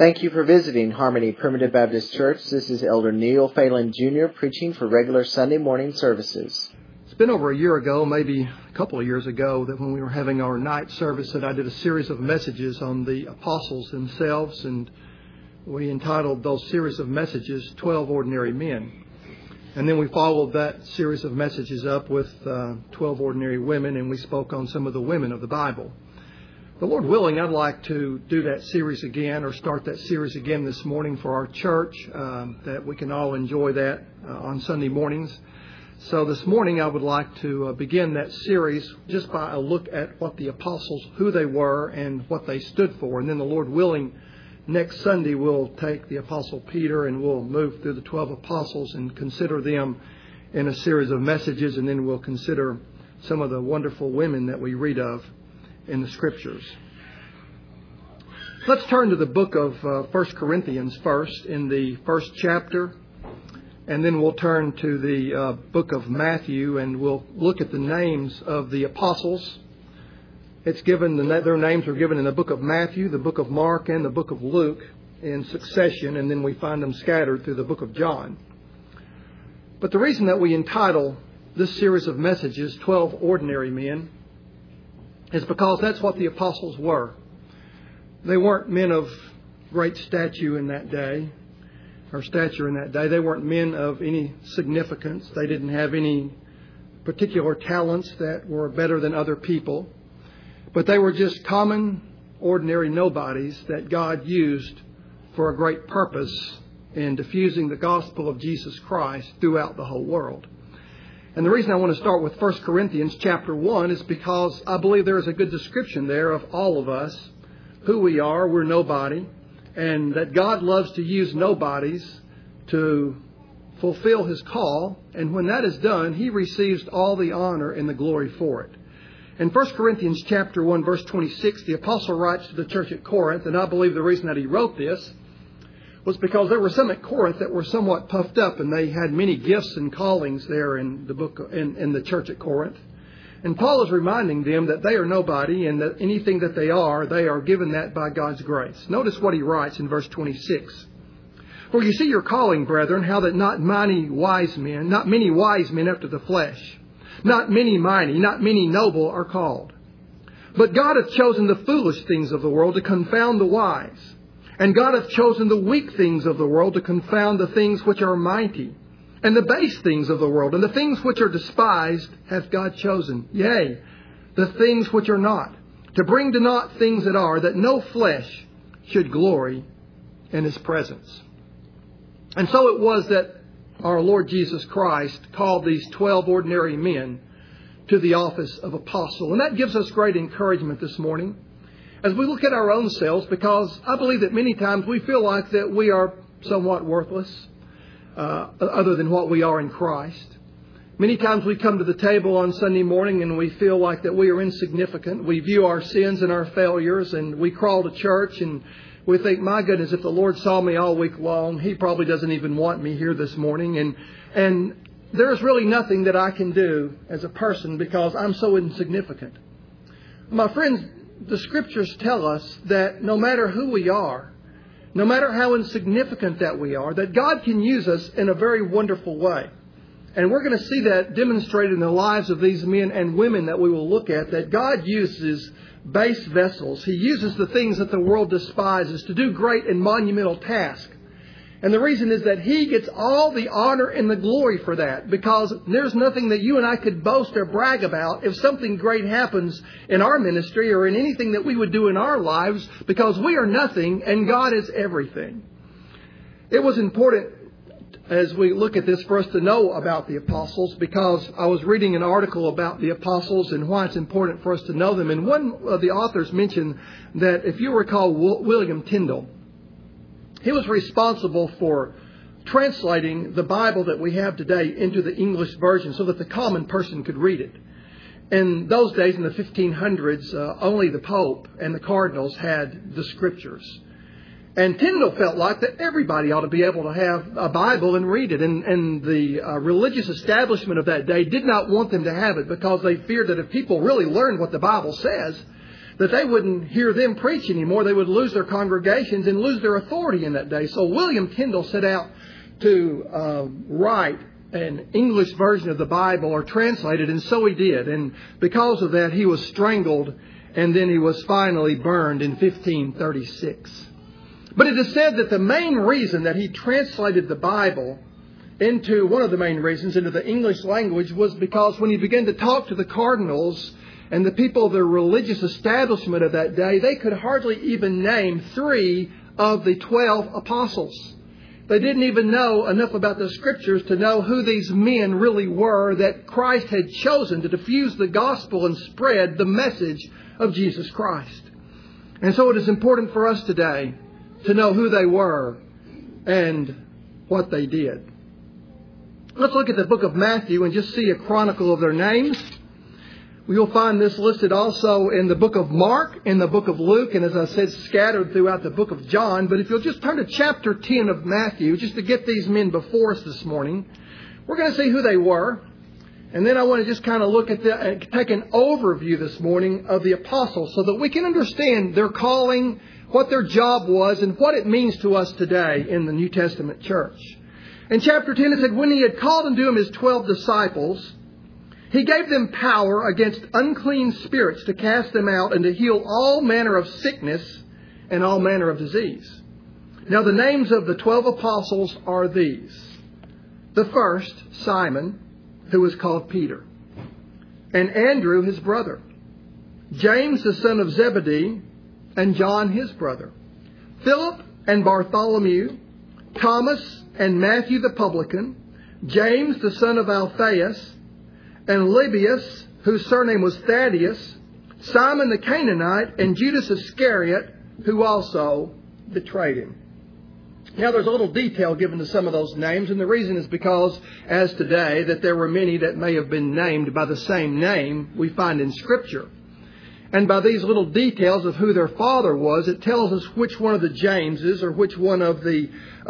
Thank you for visiting Harmony Primitive Baptist Church. This is Elder Neil Phelan Jr. preaching for regular Sunday morning services. It's been over a year ago, maybe a couple of years ago, that when we were having our night service, that I did a series of messages on the apostles themselves, and we entitled those series of messages 12 Ordinary Men. And then we followed that series of messages up with 12 Ordinary Women, and we spoke on some of the women of the Bible. The Lord willing, I'd like to do that series again, or start that series again this morning for our church, that we can all enjoy that on Sunday mornings. So this morning I would like to begin that series just by a look at what the apostles, who they were and what they stood for. And then the Lord willing, next Sunday we'll take the Apostle Peter and we'll move through the 12 apostles and consider them in a series of messages. And then we'll consider some of the wonderful women that we read of in the Scriptures. Let's turn to the book of 1 Corinthians first, in the first chapter, and then we'll turn to the book of Matthew, and we'll look at the names of the apostles. It's given their names are given in the book of Matthew, the book of Mark, and the book of Luke in succession, and then we find them scattered through the book of John. But the reason that we entitle this series of messages 12 Ordinary Men is because that's what the apostles were. They weren't men of great stature in that day. They weren't men of any significance. They didn't have any particular talents that were better than other people. But they were just common, ordinary nobodies that God used for a great purpose in diffusing the gospel of Jesus Christ throughout the whole world. And the reason I want to start with 1 Corinthians chapter 1 is because I believe there is a good description there of all of us, who we are. We're nobody, and that God loves to use nobodies to fulfill His call. And when that is done, He receives all the honor and the glory for it. In 1 Corinthians chapter 1, verse 26, the apostle writes to the church at Corinth, and I believe the reason that he wrote this was because there were some at Corinth that were somewhat puffed up, and they had many gifts and callings there in the church at Corinth. And Paul is reminding them that they are nobody, and that anything that they are given that by God's grace. Notice what he writes in verse 26. For you see your calling, brethren, how that not many wise men after the flesh, not many mighty, not many noble are called. But God hath chosen the foolish things of the world to confound the wise. And God hath chosen the weak things of the world to confound the things which are mighty. And the base things of the world, and the things which are despised, hath God chosen. Yea, the things which are not, to bring to naught things that are, that no flesh should glory in His presence. And so it was that our Lord Jesus Christ called these 12 ordinary men to the office of apostle. And that gives us great encouragement this morning as we look at our own selves, because I believe that many times we feel like that we are somewhat worthless, other than what we are in Christ. Many times we come to the table on Sunday morning and we feel like that we are insignificant. We view our sins and our failures, and we crawl to church and we think, my goodness, if the Lord saw me all week long, He probably doesn't even want me here this morning. And there's really nothing that I can do as a person because I'm so insignificant. My friends, the Scriptures tell us that no matter who we are, no matter how insignificant that we are, that God can use us in a very wonderful way. And we're going to see that demonstrated in the lives of these men and women that we will look at, that God uses base vessels. He uses the things that the world despises to do great and monumental tasks. And the reason is that He gets all the honor and the glory for that, because there's nothing that you and I could boast or brag about if something great happens in our ministry or in anything that we would do in our lives, because we are nothing and God is everything. It was important as we look at this for us to know about the apostles, because I was reading an article about the apostles and why it's important for us to know them. And one of the authors mentioned that, if you recall, William Tyndale, he was responsible for translating the Bible that we have today into the English version so that the common person could read it. In those days, in the 1500s, only the Pope and the cardinals had the Scriptures. And Tyndale felt like that everybody ought to be able to have a Bible and read it. And the religious establishment of that day did not want them to have it, because they feared that if people really learned what the Bible says, that they wouldn't hear them preach anymore. They would lose their congregations and lose their authority in that day. So William Tyndale set out to write an English version of the Bible, or translate it, and so he did. And because of that, he was strangled, and then he was finally burned in 1536. But it is said that the main reason that he translated the Bible into, one of the main reasons, into the English language was because when he began to talk to the cardinals and the people of the religious establishment of that day, they could hardly even name 3 of the 12 apostles. They didn't even know enough about the Scriptures to know who these men really were that Christ had chosen to diffuse the gospel and spread the message of Jesus Christ. And so it is important for us today to know who they were and what they did. Let's look at the book of Matthew and just see a chronicle of their names. You'll find this listed also in the book of Mark, in the book of Luke, and as I said, scattered throughout the book of John. But if you'll just turn to chapter 10 of Matthew, just to get these men before us this morning, we're going to see who they were. And then I want to just kind of look at take an overview this morning of the apostles so that we can understand their calling, what their job was, and what it means to us today in the New Testament church. In chapter 10 it said, when he had called unto him his 12 disciples, he gave them power against unclean spirits to cast them out and to heal all manner of sickness and all manner of disease. Now the names of the 12 apostles are these. The first, Simon, who was called Peter, and Andrew his brother, James the son of Zebedee, and John his brother, Philip and Bartholomew, Thomas and Matthew the publican, James the son of Alphaeus, and Lebbaeus, whose surname was Thaddeus, Simon the Canaanite, and Judas Iscariot, who also betrayed him. Now there's a little detail given to some of those names, and the reason is because, as today, that there were many that may have been named by the same name we find in Scripture. And by these little details of who their father was, it tells us which one of the Jameses or which one of the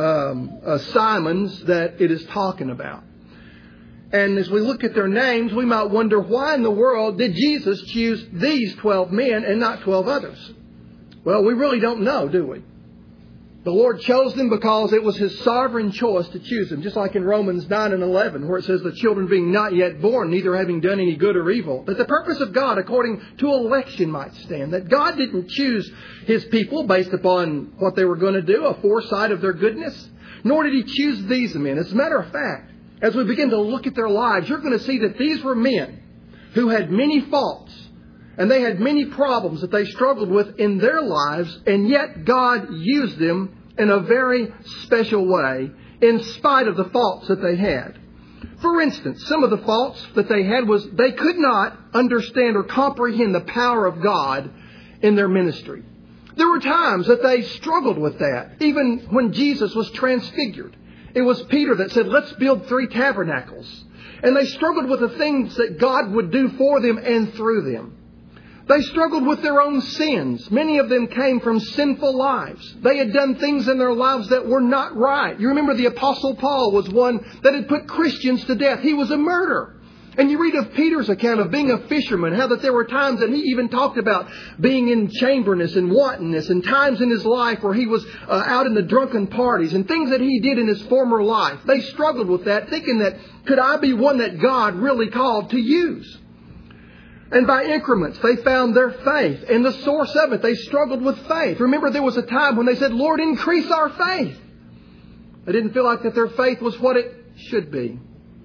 Simons that it is talking about. And as we look at their names, we might wonder, why in the world did Jesus choose these 12 men and not 12 others? Well, we really don't know, do we? The Lord chose them because it was His sovereign choice to choose them. Just like in Romans 9 and 11, where it says, the children being not yet born, neither having done any good or evil, that the purpose of God according to election might stand. That God didn't choose His people based upon what they were going to do, a foresight of their goodness. Nor did He choose these men. As a matter of fact, as we begin to look at their lives, you're going to see that these were men who had many faults. And they had many problems that they struggled with in their lives, and yet God used them in a very special way in spite of the faults that they had. For instance, some of the faults that they had was they could not understand or comprehend the power of God in their ministry. There were times that they struggled with that, even when Jesus was transfigured. It was Peter that said, let's build 3 tabernacles. And they struggled with the things that God would do for them and through them. They struggled with their own sins. Many of them came from sinful lives. They had done things in their lives that were not right. You remember the Apostle Paul was one that had put Christians to death. He was a murderer. And you read of Peter's account of being a fisherman, how that there were times that he even talked about being in chamberness and wantonness, and times in his life where he was out in the drunken parties and things that he did in his former life. They struggled with that, thinking that, could I be one that God really called to use? And by increments, they found their faith. And the source of it, they struggled with faith. Remember, there was a time when they said, Lord, increase our faith. They didn't feel like that their faith was what it should be.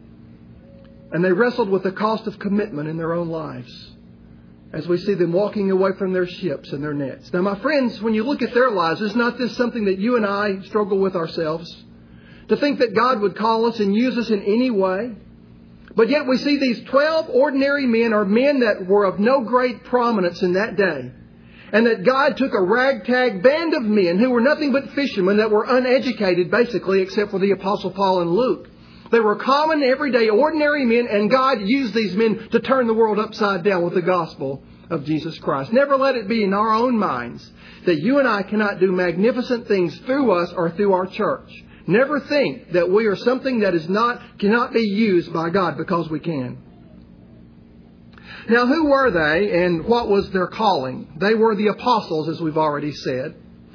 And they wrestled with the cost of commitment in their own lives, as we see them walking away from their ships and their nets. Now, my friends, when you look at their lives, is not this something that you and I struggle with ourselves? To think that God would call us and use us in any way? But yet we see these 12 ordinary men, or men that were of no great prominence in that day. And that God took a ragtag band of men who were nothing but fishermen that were uneducated, basically, except for the Apostle Paul and Luke. They were common, everyday, ordinary men, and God used these men to turn the world upside down with the gospel of Jesus Christ. Never let it be in our own minds that you and I cannot do magnificent things through us or through our church. Never think that we are something that cannot be used by God, because we can. Now, who were they and what was their calling? They were the apostles, as we've already said.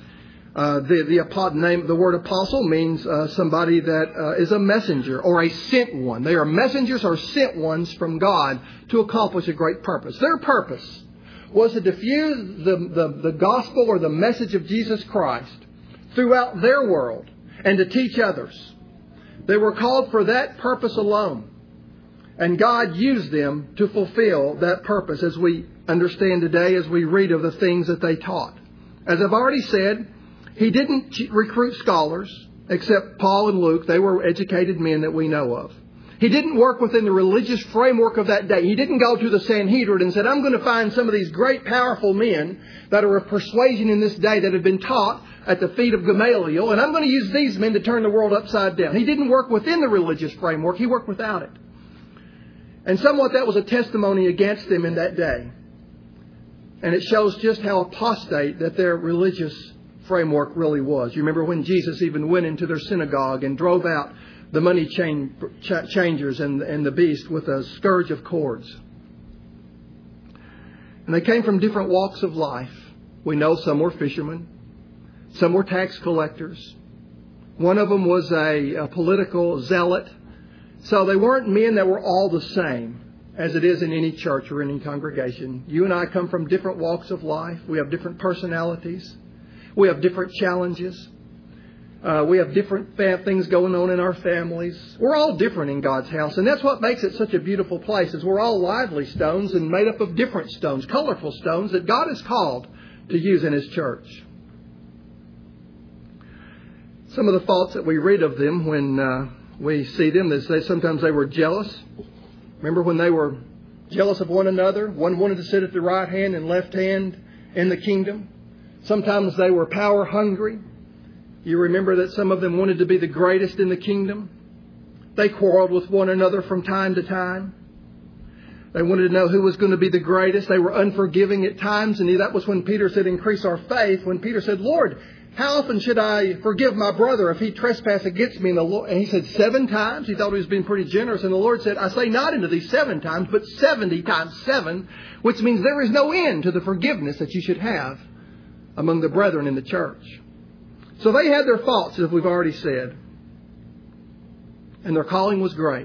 The word apostle means somebody that is a messenger or a sent one. They are messengers or sent ones from God to accomplish a great purpose. Their purpose was to diffuse the gospel or the message of Jesus Christ throughout their world and to teach others. They were called for that purpose alone. And God used them to fulfill that purpose, as we understand today as we read of the things that they taught. As I've already said, He didn't recruit scholars, except Paul and Luke. They were educated men that we know of. He didn't work within the religious framework of that day. He didn't go to the Sanhedrin and said, I'm going to find some of these great, powerful men that are of persuasion in this day that have been taught at the feet of Gamaliel, and I'm going to use these men to turn the world upside down. He didn't work within the religious framework. He worked without it. And somewhat that was a testimony against them in that day. And it shows just how apostate that their religious framework really was. You remember when Jesus even went into their synagogue and drove out the money changers and the beast with a scourge of cords. And they came from different walks of life. We know some were fishermen. Some were tax collectors. One of them was a political zealot. So they weren't men that were all the same, as it is in any church or any congregation. You and I come from different walks of life. We have different personalities. We have different challenges. We have different things going on in our families. We're all different in God's house. And that's what makes it such a beautiful place, is we're all lively stones and made up of different stones, colorful stones that God has called to use in His church. Some of the faults that we read of them when we see them, sometimes they were jealous. Remember when they were jealous of one another? One wanted to sit at the right hand and left hand in the kingdom. Sometimes they were power hungry. You remember that some of them wanted to be the greatest in the kingdom. They quarreled with one another from time to time. They wanted to know who was going to be the greatest. They were unforgiving at times. And that was when Peter said, increase our faith. When Peter said, Lord, how often should I forgive my brother if he trespass against me? And he said 7 times. He thought he was being pretty generous. And the Lord said, I say not unto thee 7 times, but 70 times 7, which means there is no end to the forgiveness that you should have among the brethren in the church. So they had their faults, as we've already said. And their calling was great.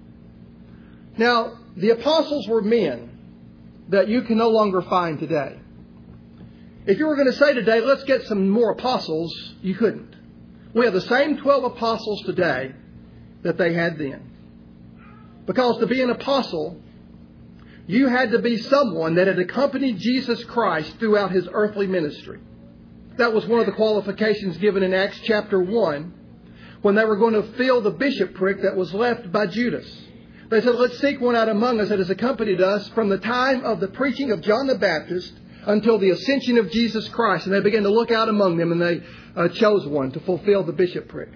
Now, the apostles were men that you can no longer find today. If you were going to say today, let's get some more apostles, you couldn't. We have the same 12 apostles today that they had then. Because to be an apostle, you had to be someone that had accompanied Jesus Christ throughout His earthly ministry. That was one of the qualifications given in Acts chapter 1 when they were going to fill the bishopric that was left by Judas. They said, let's seek one out among us that has accompanied us from the time of the preaching of John the Baptist until the ascension of Jesus Christ. And they began to look out among them, and they chose one to fulfill the bishopric.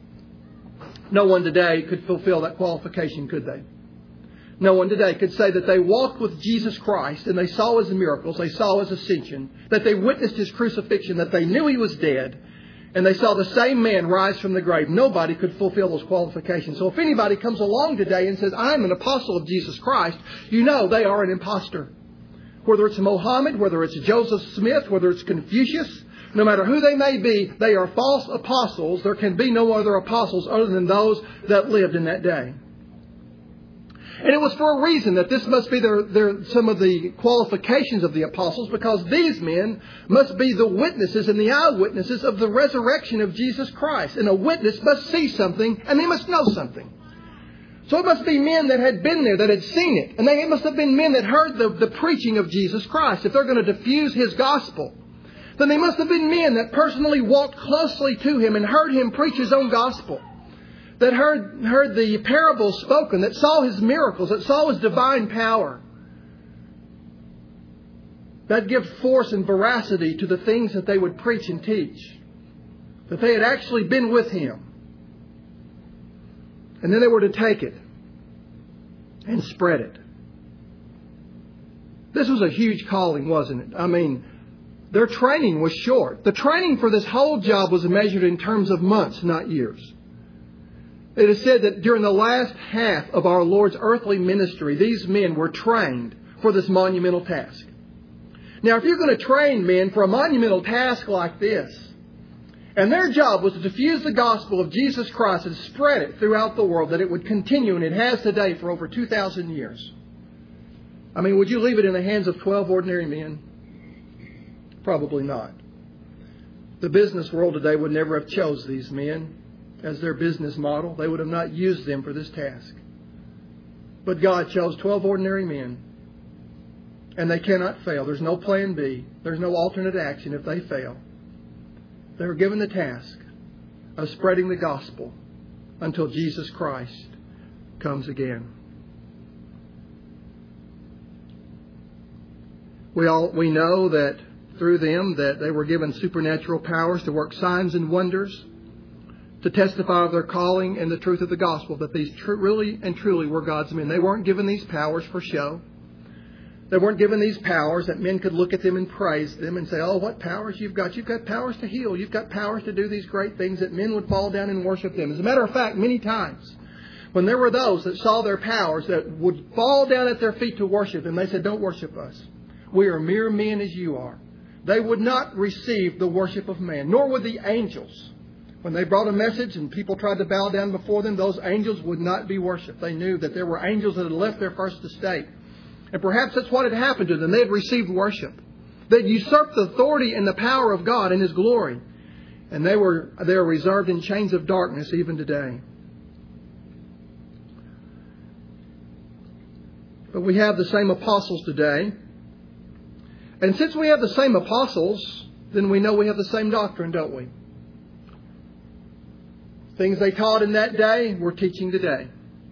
No one today could fulfill that qualification, could they? No one today could say that they walked with Jesus Christ and they saw His miracles, they saw His ascension, that they witnessed His crucifixion, that they knew He was dead, and they saw the same man rise from the grave. Nobody could fulfill those qualifications. So if anybody comes along today and says, I'm an apostle of Jesus Christ, you know they are an imposter. Whether it's Mohammed, whether it's Joseph Smith, whether it's Confucius, no matter who they may be, they are false apostles. There can be no other apostles other than those that lived in that day. And it was for a reason that this must be some of the qualifications of the apostles, because these men must be the witnesses and the eyewitnesses of the resurrection of Jesus Christ. And a witness must see something and they must know something. So it must be men that had been there, that had seen it. And they must have been men that heard the preaching of Jesus Christ. If they're going to diffuse His gospel, then they must have been men that personally walked closely to Him and heard Him preach His own gospel. That heard the parables spoken, that saw His miracles, that saw His divine power. That gives force and veracity to the things that they would preach and teach. That they had actually been with Him. And then they were to take it and spread it. This was a huge calling, wasn't it? I mean, their training was short. The training for this whole job was measured in terms of months, not years. It is said that during the last half of our Lord's earthly ministry, these men were trained for this monumental task. Now, if you're going to train men for a monumental task like this, and their job was to diffuse the gospel of Jesus Christ and spread it throughout the world, that it would continue, and it has today for over 2,000 years. I mean, would you leave it in the hands of 12 ordinary men? Probably not. The business world today would never have chose these men as their business model. They would have not used them for this task. But God chose 12 ordinary men, and they cannot fail. There's no plan B. There's no alternate action if they fail. They were given the task of spreading the gospel until Jesus Christ comes again. We know that through them that they were given supernatural powers to work signs and wonders, to testify of their calling and the truth of the gospel, that these really and truly were God's men. They weren't given these powers for show. They weren't given these powers that men could look at them and praise them and say, oh, what powers you've got. You've got powers to heal. You've got powers to do these great things, that men would fall down and worship them. As a matter of fact, many times when there were those that saw their powers that would fall down at their feet to worship them, they said, don't worship us. We are mere men as you are. They would not receive the worship of man, nor would the angels. When they brought a message and people tried to bow down before them, those angels would not be worshipped. They knew that there were angels that had left their first estate. And perhaps that's what had happened to them. They had received worship. They had usurped the authority and the power of God and His glory. And they are reserved in chains of darkness even today. But we have the same apostles today. And since we have the same apostles, then we know we have the same doctrine, don't we? Things they taught in that day, we're teaching today.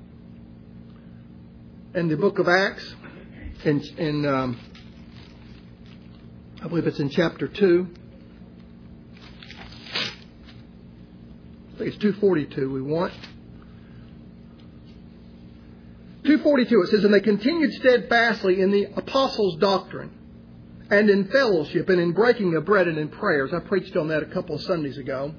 In the book of Acts, I believe it's in chapter 2. I think it's 242 we want. 242, it says, and they continued steadfastly in the apostles' doctrine, and in fellowship, and in breaking of bread, and in prayers. I preached on that a couple of Sundays ago.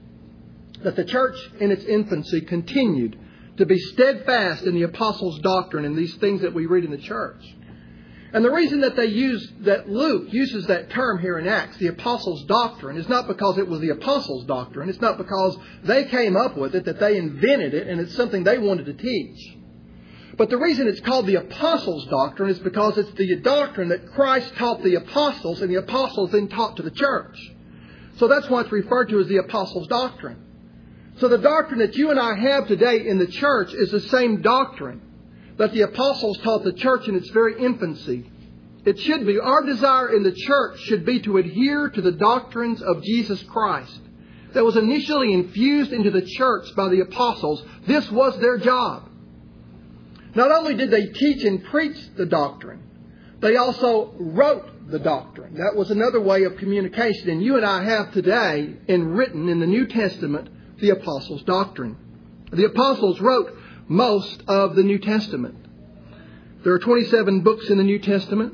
That the church in its infancy continued to be steadfast in the apostles' doctrine and these things that we read in the church. And the reason that Luke uses that term here in Acts, the apostles' doctrine, is not because it was the apostles' doctrine. It's not because they came up with it, that they invented it, and it's something they wanted to teach. But the reason it's called the apostles' doctrine is because it's the doctrine that Christ taught the apostles, and the apostles then taught to the church. So that's why it's referred to as the apostles' doctrine. So the doctrine that you and I have today in the church is the same doctrine that the apostles taught the church in its very infancy. It should be, our desire in the church should be to adhere to the doctrines of Jesus Christ that was initially infused into the church by the apostles. This was their job. Not only did they teach and preach the doctrine, they also wrote the doctrine. That was another way of communication. And you and I have today, written in the New Testament, the apostles' doctrine. The apostles wrote most of the New Testament. There are 27 books in the New Testament,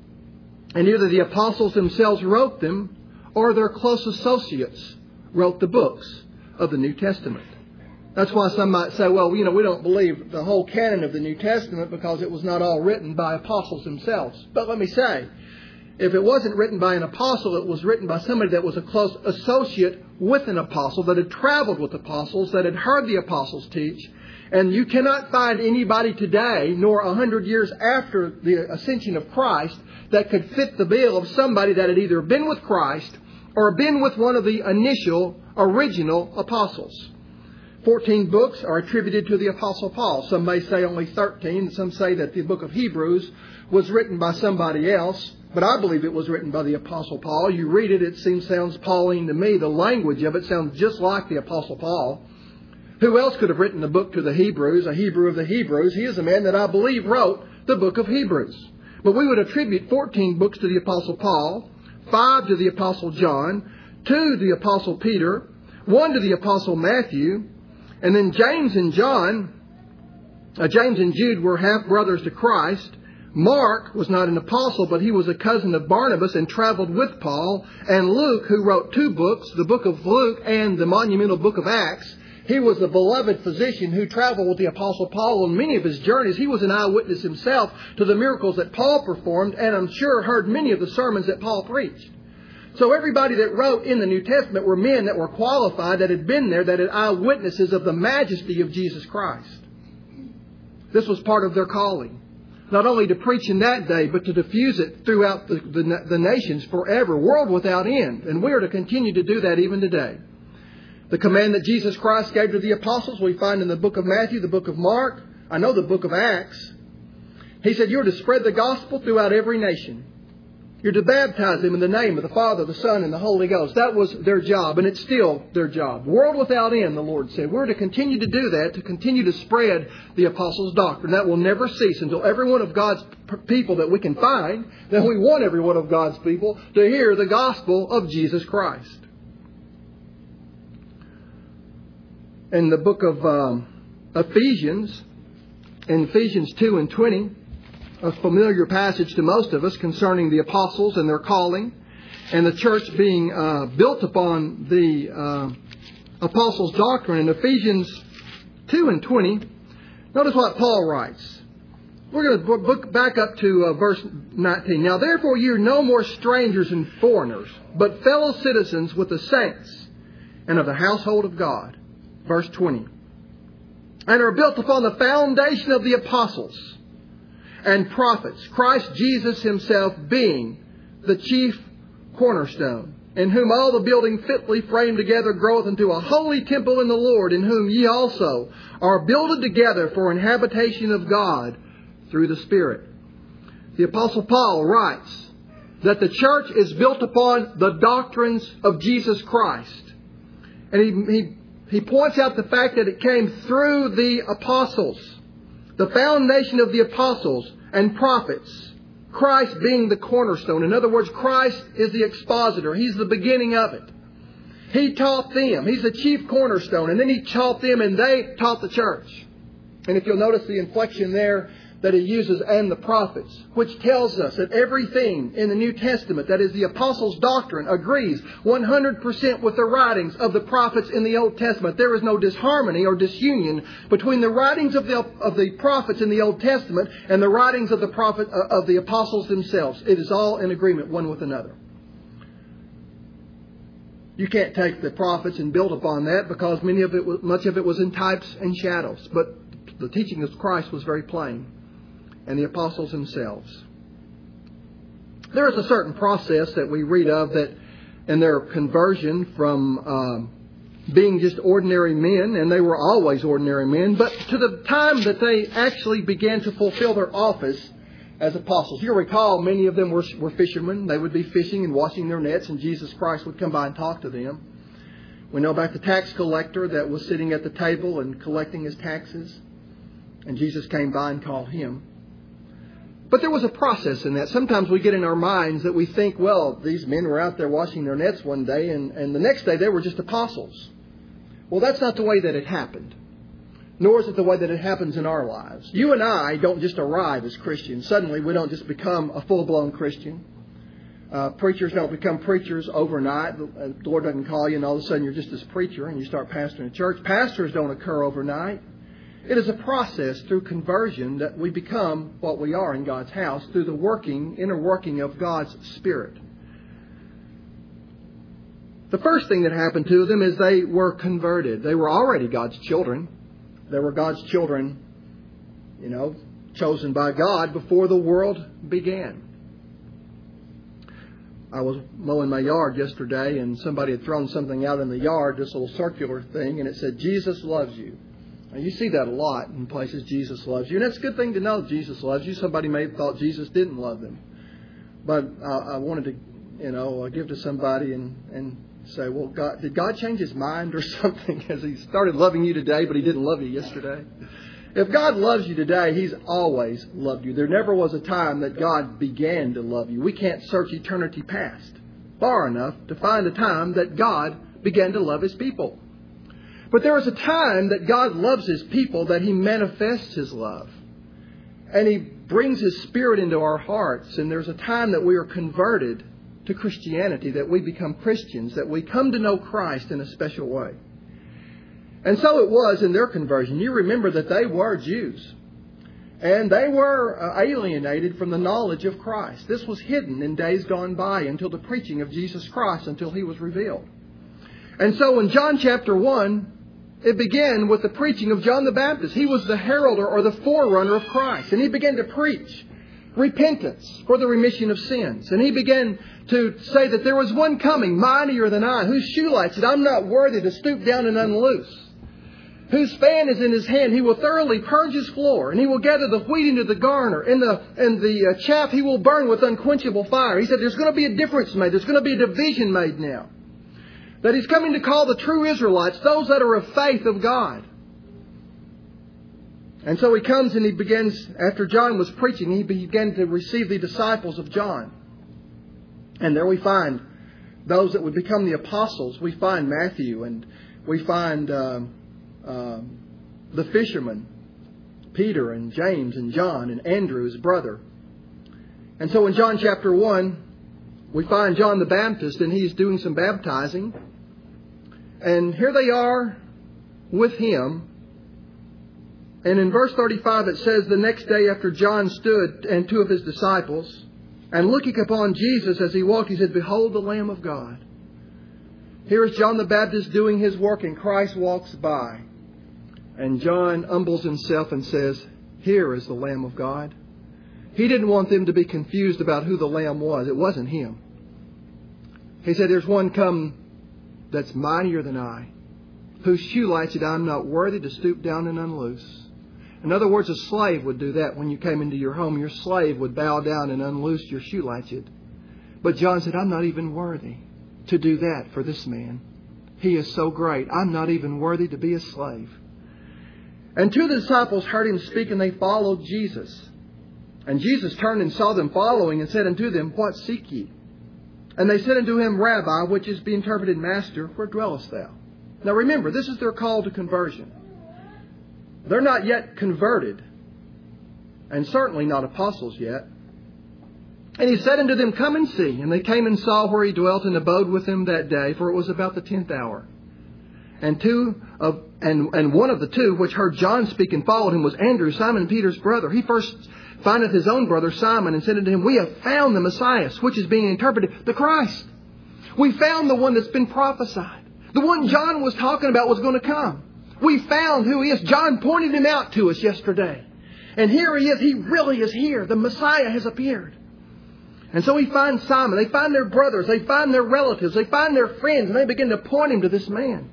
and either the apostles themselves wrote them or their close associates wrote the books of the New Testament. That's why some might say, well, we don't believe the whole canon of the New Testament because it was not all written by apostles themselves. But let me say, if it wasn't written by an apostle, it was written by somebody that was a close associate with an apostle, that had traveled with apostles, that had heard the apostles teach. And you cannot find anybody today, nor 100 years after the ascension of Christ, that could fit the bill of somebody that had either been with Christ or been with one of the original apostles. 14 books are attributed to the Apostle Paul. Some may say only 13. Some say that the book of Hebrews was written by somebody else. But I believe it was written by the Apostle Paul. You read it, it sounds Pauline to me. The language of it sounds just like the Apostle Paul. Who else could have written a book to the Hebrews, a Hebrew of the Hebrews? He is a man that I believe wrote the book of Hebrews. But we would attribute 14 books to the Apostle Paul, 5 to the Apostle John, 2 to the Apostle Peter, 1 to the Apostle Matthew, and then James and Jude were half-brothers to Christ. Mark was not an apostle, but he was a cousin of Barnabas and traveled with Paul. And Luke, who wrote 2 books, the book of Luke and the monumental book of Acts, He was the beloved physician who traveled with the Apostle Paul on many of his journeys. He was an eyewitness himself to the miracles that Paul performed, and I'm sure heard many of the sermons that Paul preached. So everybody that wrote in the New Testament were men that were qualified, that had been there, that had eyewitnesses of the majesty of Jesus Christ. This was part of their calling. Not only to preach in that day, but to diffuse it throughout the nations forever, world without end. And we are to continue to do that even today. The command that Jesus Christ gave to the apostles we find in the book of Matthew, the book of Mark, I know the book of Acts. He said, you're to spread the gospel throughout every nation. You're to baptize them in the name of the Father, the Son, and the Holy Ghost. That was their job, and it's still their job. World without end, the Lord said. We're to continue to do that, to continue to spread the apostles' doctrine. That will never cease until every one of God's people that we can find, that we want every one of God's people to hear the gospel of Jesus Christ. In the book of Ephesians, in Ephesians 2 and 20, a familiar passage to most of us concerning the apostles and their calling, and the church being built upon the apostles' doctrine. In Ephesians 2 and 20, notice what Paul writes. We're going to look back up to verse 19. Now therefore you are no more strangers and foreigners, but fellow citizens with the saints and of the household of God. Verse 20. And are built upon the foundation of the apostles and prophets, Christ Jesus himself being the chief cornerstone, in whom all the building fitly framed together groweth into a holy temple in the Lord, in whom ye also are builded together for an habitation of God through the Spirit. The Apostle Paul writes that the church is built upon the doctrines of Jesus Christ. And he points out the fact that it came through the apostles. The foundation of the apostles and prophets. Christ being the cornerstone. In other words, Christ is the expositor. He's the beginning of it. He taught them. He's the chief cornerstone. And then He taught them and they taught the church. And if you'll notice the inflection there that He uses, and the prophets, which tells us that everything in the New Testament, that is the apostles' doctrine, agrees 100% with the writings of the prophets in the Old Testament. There is no disharmony or disunion between the writings of the prophets in the Old Testament and the writings of the apostles themselves. It is all in agreement one with another. You can't take the prophets and build upon that, because much of it was in types and shadows. But the teaching of Christ was very plain. And the apostles themselves. There is a certain process that we read of that in their conversion from being just ordinary men, and they were always ordinary men, but to the time that they actually began to fulfill their office as apostles. You'll recall many of them were fishermen. They would be fishing and washing their nets, and Jesus Christ would come by and talk to them. We know about the tax collector that was sitting at the table and collecting his taxes, and Jesus came by and called him. But there was a process in that. Sometimes we get in our minds that we think, well, these men were out there washing their nets one day and the next day they were just apostles. Well, that's not the way that it happened. Nor is it the way that it happens in our lives. You and I don't just arrive as Christians. Suddenly we don't just become a full-blown Christian. Preachers don't become preachers overnight. The Lord doesn't call you and all of a sudden you're just this preacher and you start pastoring a church. Pastors don't occur overnight. It is a process through conversion that we become what we are in God's house through the inner working of God's Spirit. The first thing that happened to them is they were converted. They were already God's children. They were God's children, chosen by God before the world began. I was mowing my yard yesterday and somebody had thrown something out in the yard, this little circular thing, and it said, Jesus loves you. You see that a lot in places, Jesus loves you. And it's a good thing to know Jesus loves you. Somebody may have thought Jesus didn't love them. But I wanted to, give to somebody and say, well, did God change His mind or something as He started loving you today, but He didn't love you yesterday? If God loves you today, He's always loved you. There never was a time that God began to love you. We can't search eternity past far enough to find a time that God began to love His people. But there is a time that God loves His people, that He manifests His love. And He brings His Spirit into our hearts. And there's a time that we are converted to Christianity, that we become Christians, that we come to know Christ in a special way. And so it was in their conversion. You remember that they were Jews. And they were alienated from the knowledge of Christ. This was hidden in days gone by until the preaching of Jesus Christ, until He was revealed. And so in John chapter 1, it began with the preaching of John the Baptist. He was the heralder or the forerunner of Christ. And he began to preach repentance for the remission of sins. And he began to say that there was one coming, mightier than I, whose shoe lights that I'm not worthy to stoop down and unloose. Whose fan is in his hand. He will thoroughly purge his floor, and he will gather the wheat into the garner, and the chaff he will burn with unquenchable fire. He said there's going to be a difference made. There's going to be a division made now. That He's coming to call the true Israelites, those that are of faith of God. And so He comes and He begins, after John was preaching, He began to receive the disciples of John. And there we find those that would become the apostles. We find Matthew, and we find the fishermen, Peter and James and John and Andrew, his brother. And so in John chapter 1, we find John the Baptist, and he's doing some baptizing. And here they are with him. And in verse 35 it says, the next day after John stood and two of his disciples, and looking upon Jesus as He walked, he said, behold the Lamb of God. Here is John the Baptist doing his work, and Christ walks by. And John humbles himself and says, here is the Lamb of God. He didn't want them to be confused about who the Lamb was. It wasn't Him. He said, there's one come that's mightier than I, whose shoe lights that I'm not worthy to stoop down and unloose. In other words, a slave would do that when you came into your home. Your slave would bow down and unloose your shoe latchet. But John said, I'm not even worthy to do that for this man. He is so great. I'm not even worthy to be a slave. And two of the disciples heard Him speak, and they followed Jesus. And Jesus turned and saw them following, and said unto them, what seek ye? And they said unto Him, Rabbi, which is be interpreted, Master, where dwellest thou? Now remember, this is their call to conversion. They're not yet converted, and certainly not apostles yet. And He said unto them, come and see. And they came and saw where He dwelt, and abode with them that day, for it was about the 10th hour. And one of the two which heard John speak and followed Him was Andrew, Simon Peter's brother. He first findeth his own brother Simon, and said unto him, we have found the Messiah, which is being interpreted, the Christ. We found the one that's been prophesied. The one John was talking about was going to come. We found who He is. John pointed Him out to us yesterday. And here He is. He really is here. The Messiah has appeared. And so He finds Simon. They find their brothers. They find their relatives. They find their friends. And they begin to point him to this man.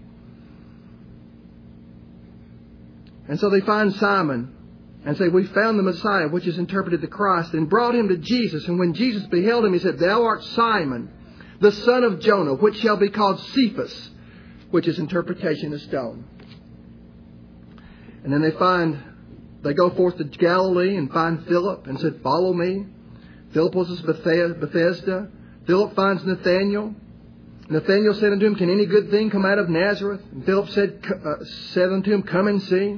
And so they find Simon and say, we found the Messiah, which is interpreted the Christ, and brought him to Jesus. And when Jesus beheld him, He said, thou art Simon, the son of Jonah, which shall be called Cephas, which is interpretation of stone. And then they go forth to Galilee and find Philip and said, follow me. Philip was at Bethesda. Philip finds Nathanael. Nathanael said unto him, can any good thing come out of Nazareth? And Philip said unto him, come and see.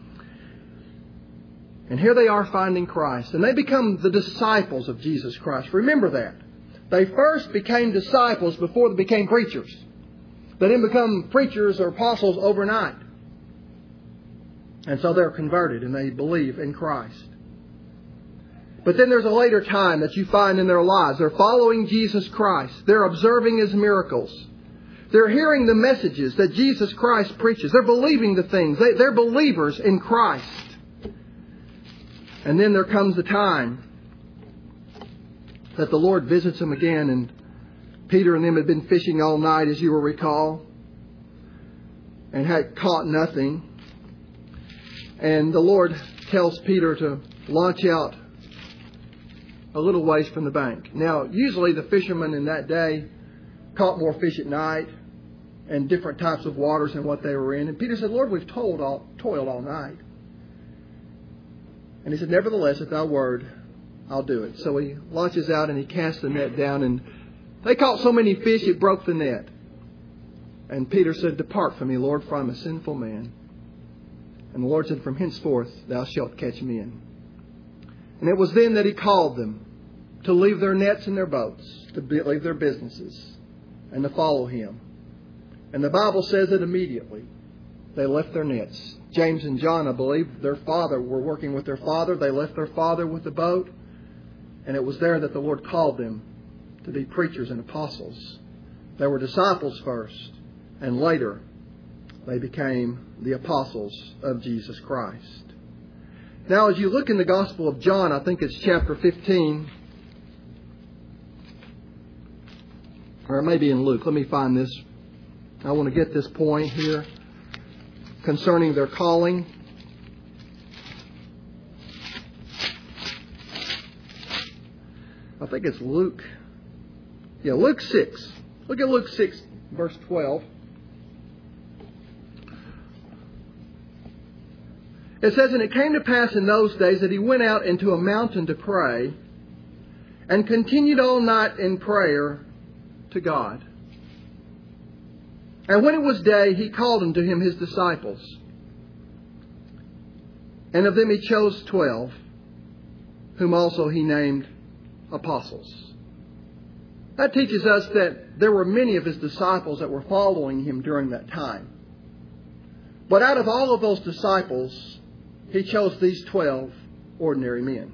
And here they are finding Christ. And they become the disciples of Jesus Christ. Remember that. They first became disciples before they became preachers. They didn't become preachers or apostles overnight. And so they're converted and they believe in Christ. But then there's a later time that you find in their lives. They're following Jesus Christ. They're observing His miracles. They're hearing the messages that Jesus Christ preaches. They're believing the things. They're believers in Christ. And then there comes the time that the Lord visits them again. And Peter and them had been fishing all night, as you will recall, and had caught nothing. And the Lord tells Peter to launch out a little ways from the bank. Now, usually the fishermen in that day caught more fish at night and different types of waters than what they were in. And Peter said, Lord, we've toiled all night. And He said, nevertheless, at thy word, I'll do it. So he launches out and he casts the net down. And they caught so many fish, it broke the net. And Peter said, depart from me, Lord, for I'm a sinful man. And the Lord said, from henceforth thou shalt catch men. And it was then that He called them to leave their nets and their boats, to leave their businesses, and to follow Him. And the Bible says that immediately they left their nets. James and John, I believe, their father were working with their father. They left their father with the boat. And it was there that the Lord called them to be preachers and apostles. They were disciples first, and later they became the apostles of Jesus Christ. Now, as you look in the Gospel of John, I think it's chapter 15, or it may be in Luke. Let me find this. I want to get this point here concerning their calling. I think it's Luke. Yeah, Luke 6. Look at Luke 6, verse 12. It says, "And it came to pass in those days that he went out into a mountain to pray, and continued all night in prayer to God. And when it was day, he called unto him his disciples. And of them he chose 12, whom also he named apostles." That teaches us that there were many of his disciples that were following him during that time. But out of all of those disciples, he chose these 12 ordinary men.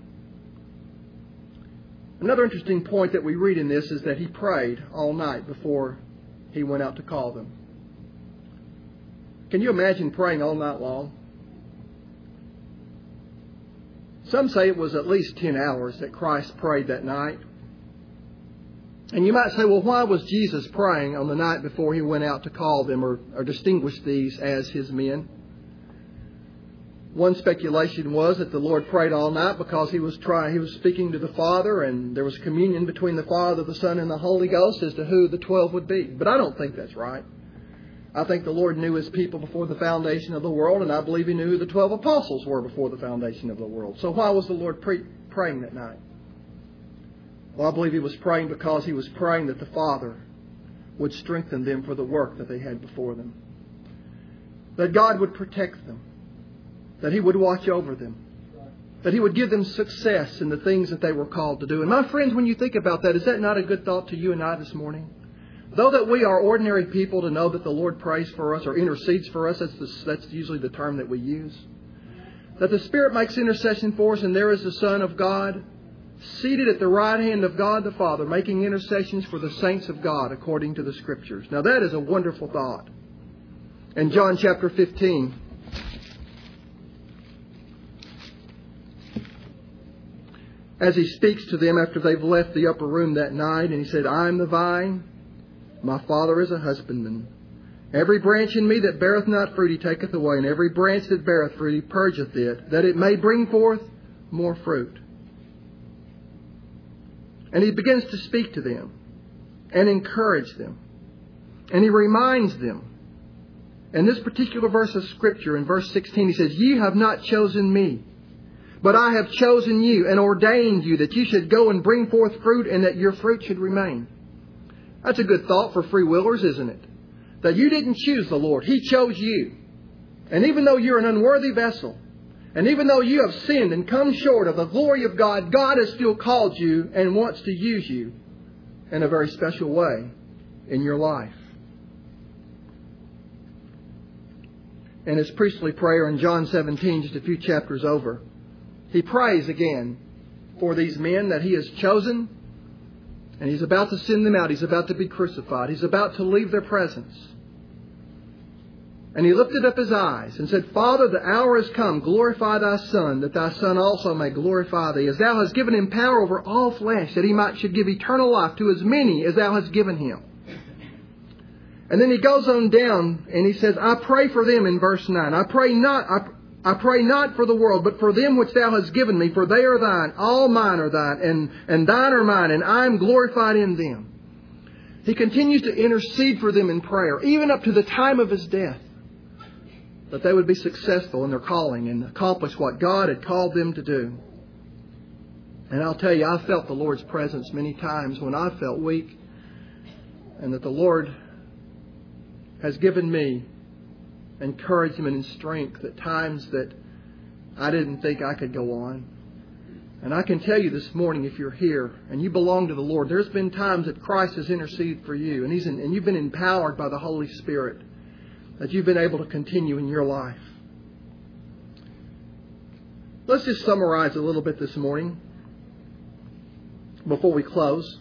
Another interesting point that we read in this is that he prayed all night before he went out to call them. Can you imagine praying all night long? Some say it was at least 10 hours that Christ prayed that night. And you might say, well, why was Jesus praying on the night before he went out to call them or distinguish these as his men? One speculation was that the Lord prayed all night because he was speaking to the Father, and there was communion between the Father, the Son, and the Holy Ghost as to who the 12 would be. But I don't think that's right. I think the Lord knew his people before the foundation of the world, and I believe he knew who the 12 apostles were before the foundation of the world. So why was the Lord praying that night? Well, I believe he was praying because he was praying that the Father would strengthen them for the work that they had before them. That God would protect them. That he would watch over them. That he would give them success in the things that they were called to do. And my friends, when you think about that, is that not a good thought to you and I this morning? Though that we are ordinary people, to know that the Lord prays for us or intercedes for us, that's usually the term that we use. That the Spirit makes intercession for us, and there is the Son of God seated at the right hand of God the Father, making intercessions for the saints of God according to the Scriptures. Now that is a wonderful thought. In John chapter 15, as he speaks to them after they've left the upper room that night, and he said, "I am the vine, my Father is a husbandman. Every branch in me that beareth not fruit he taketh away, and every branch that beareth fruit he purgeth it, that it may bring forth more fruit." And he begins to speak to them and encourage them. And he reminds them. In this particular verse of Scripture, in verse 16, he says, "Ye have not chosen me, but I have chosen you and ordained you that you should go and bring forth fruit, and that your fruit should remain." That's a good thought for free willers, isn't it? That you didn't choose the Lord. He chose you. And even though you're an unworthy vessel, and even though you have sinned and come short of the glory of God, God has still called you and wants to use you in a very special way in your life. In his priestly prayer in John 17, just a few chapters over, he prays again for these men that he has chosen, and he's about to send them out. He's about to be crucified. He's about to leave their presence. And he lifted up his eyes and said, "Father, the hour is come. Glorify thy Son, that thy Son also may glorify thee, as thou hast given him power over all flesh, that he should give eternal life to as many as thou hast given him." And then he goes on down and he says, "I pray for them," in verse 9. I pray not for the world, but for them which thou hast given me, for they are thine. All mine are thine, and thine are mine, and I am glorified in them." He continues to intercede for them in prayer, even up to the time of his death, that they would be successful in their calling and accomplish what God had called them to do. And I'll tell you, I felt the Lord's presence many times when I felt weak, and that the Lord has given me encouragement and strength at times that I didn't think I could go on. And I can tell you this morning, if you're here and you belong to the Lord, there's been times that Christ has interceded for you, and you've been empowered by the Holy Spirit. that you've been able to continue in your life. Let's just summarize a little bit this morning before we close.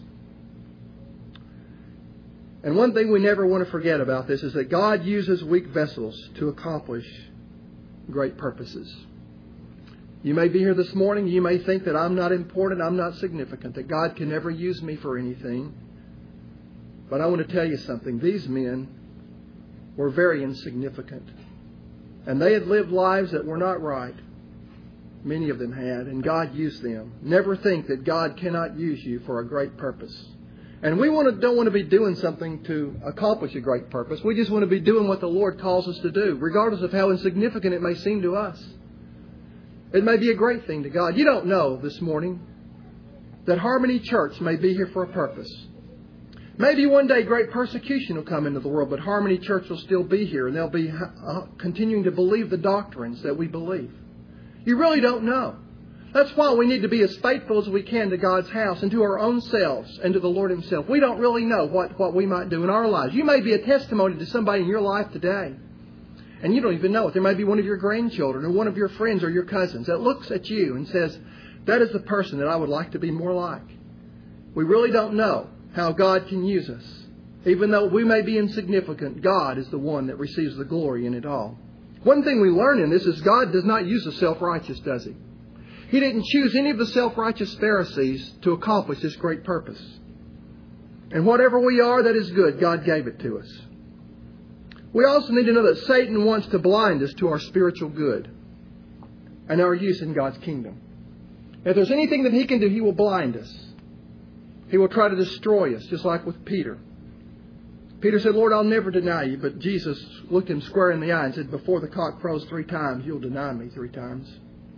And one thing we never want to forget about this is that God uses weak vessels to accomplish great purposes. You may be here this morning, you may think that I'm not important, I'm not significant, that God can never use me for anything. But I want to tell you something. These men were very insignificant. And they had lived lives that were not right. Many of them had, and God used them. Never think that God cannot use you for a great purpose. And we don't want to be doing something to accomplish a great purpose. We just want to be doing what the Lord calls us to do, regardless of how insignificant it may seem to us. It may be a great thing to God. You don't know this morning that Harmony Church may be here for a purpose. Maybe one day great persecution will come into the world, but Harmony Church will still be here, and they'll be continuing to believe the doctrines that we believe. You really don't know. That's why we need to be as faithful as we can to God's house and to our own selves and to the Lord Himself. We don't really know what we might do in our lives. You may be a testimony to somebody in your life today, and you don't even know it. There may be one of your grandchildren or one of your friends or your cousins that looks at you and says, that is the person that I would like to be more like. We really don't know how God can use us. Even though we may be insignificant, God is the one that receives the glory in it all. One thing we learn in this is God does not use the self-righteous, does He? He didn't choose any of the self-righteous Pharisees to accomplish this great purpose. And whatever we are that is good, God gave it to us. We also need to know that Satan wants to blind us to our spiritual good and our use in God's kingdom. If there's anything that he can do, he will blind us. He will try to destroy us, just like with Peter. Peter said, Lord, I'll never deny you. But Jesus looked him square in the eye and said, before the cock crows 3 times, you'll deny me 3 times.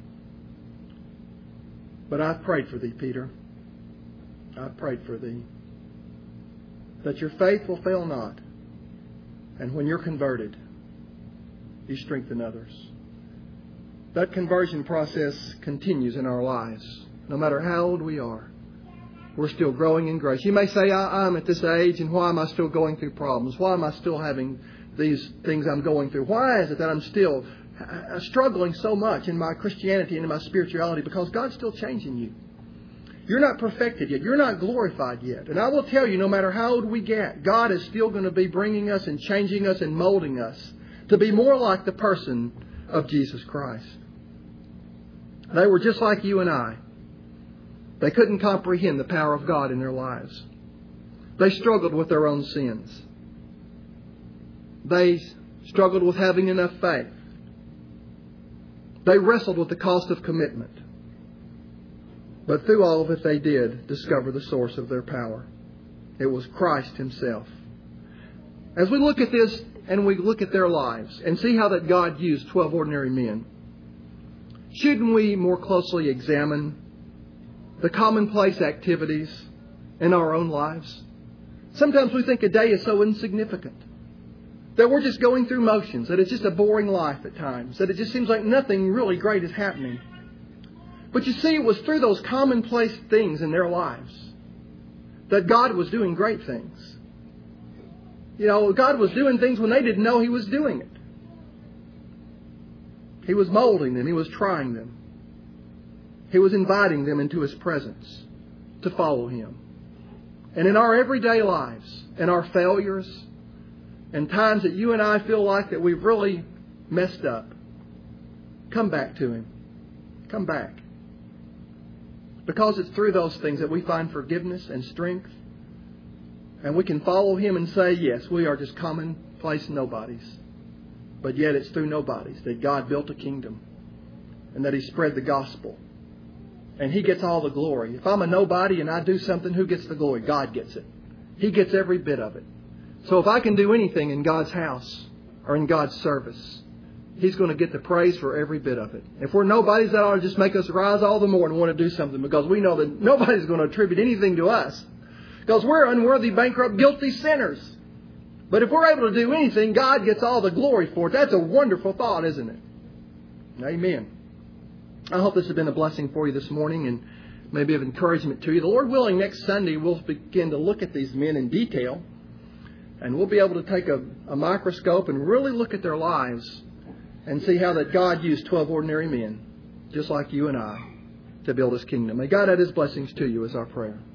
But I've prayed for thee, Peter. I've prayed for thee. That your faith will fail not. And when you're converted, you strengthen others. That conversion process continues in our lives. No matter how old we are, we're still growing in grace. You may say, I'm at this age, and why am I still going through problems? Why am I still having these things I'm going through? Why is it that I'm still struggling so much in my Christianity and in my spirituality? Because God's still changing you. You're not perfected yet. You're not glorified yet. And I will tell you, no matter how old we get, God is still going to be bringing us and changing us and molding us to be more like the person of Jesus Christ. They were just like you and I. They couldn't comprehend the power of God in their lives. They struggled with their own sins. They struggled with having enough faith. They wrestled with the cost of commitment. But through all of it, they did discover the source of their power. It was Christ Himself. As we look at this and we look at their lives and see how that God used 12 ordinary men, shouldn't we more closely examine the commonplace activities in our own lives? Sometimes we think a day is so insignificant that we're just going through motions, that it's just a boring life at times, that it just seems like nothing really great is happening. But you see, it was through those commonplace things in their lives that God was doing great things. You know, God was doing things when they didn't know He was doing it. He was molding them. He was trying them. He was inviting them into His presence to follow Him. And in our everyday lives, and our failures, and times that you and I feel like that we've really messed up, come back to Him. Come back. Because it's through those things that we find forgiveness and strength. And we can follow Him and say, yes, we are just commonplace nobodies. But yet it's through nobodies that God built a kingdom. And that He spread the gospel. And He gets all the glory. If I'm a nobody and I do something, who gets the glory? God gets it. He gets every bit of it. So if I can do anything in God's house or in God's service, He's going to get the praise for every bit of it. If we're nobodies, that ought to just make us rise all the more and want to do something, because we know that nobody's going to attribute anything to us, because we're unworthy, bankrupt, guilty sinners. But if we're able to do anything, God gets all the glory for it. That's a wonderful thought, isn't it? Amen. I hope this has been a blessing for you this morning and maybe of encouragement to you. The Lord willing, next Sunday we'll begin to look at these men in detail. And we'll be able to take a microscope and really look at their lives and see how that God used 12 ordinary men, just like you and I, to build His kingdom. May God add His blessings to you, is our prayer.